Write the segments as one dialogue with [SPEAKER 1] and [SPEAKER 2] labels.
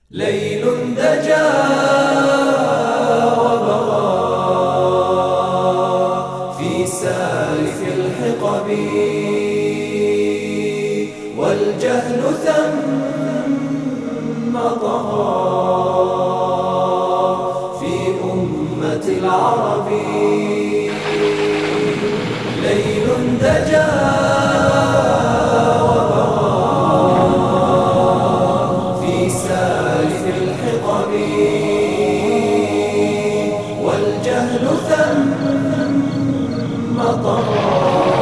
[SPEAKER 1] ليل دجى وبغى في سالف الحقب، والجهل ثم طغى في أمة العرب. ليل دجى والجهل ثم طغى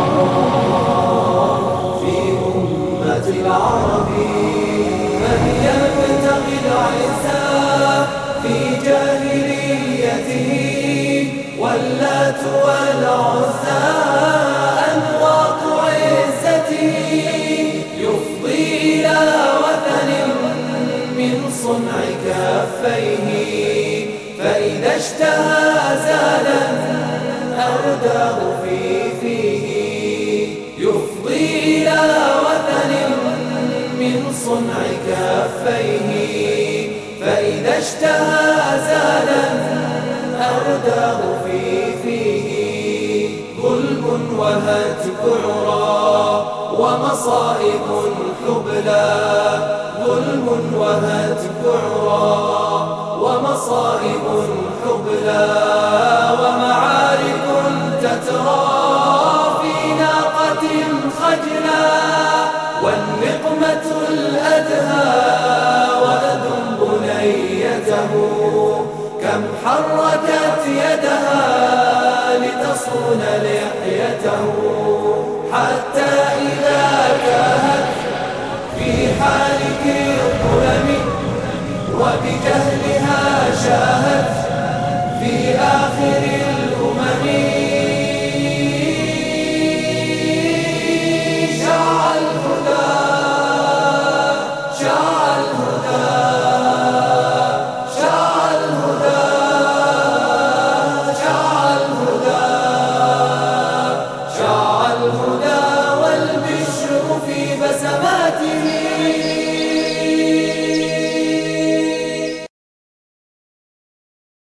[SPEAKER 1] في أمة العرب. من يبتغي العزة في جاهليته، واللات والعزى أنواط عزته، يفضي إلى وثن من صنع كفيه، فإذا اشتهى زالا أرداه في فيه. يفضي إلى وثن من صنع كفيه، فإذا اشتهى زالا أرداه في فيه. ظلم وهتك عرى ومصائب حبلى، ظلم وهتك عرى ومصائب حبلى، ومعارك تترى في ناقة خجلا، والنقمة الأدهى ولد بنيته، كم حركت يدها لتصون لحيته، حتى إذا تاهت في حالك الظلم وبجهلها شاهدت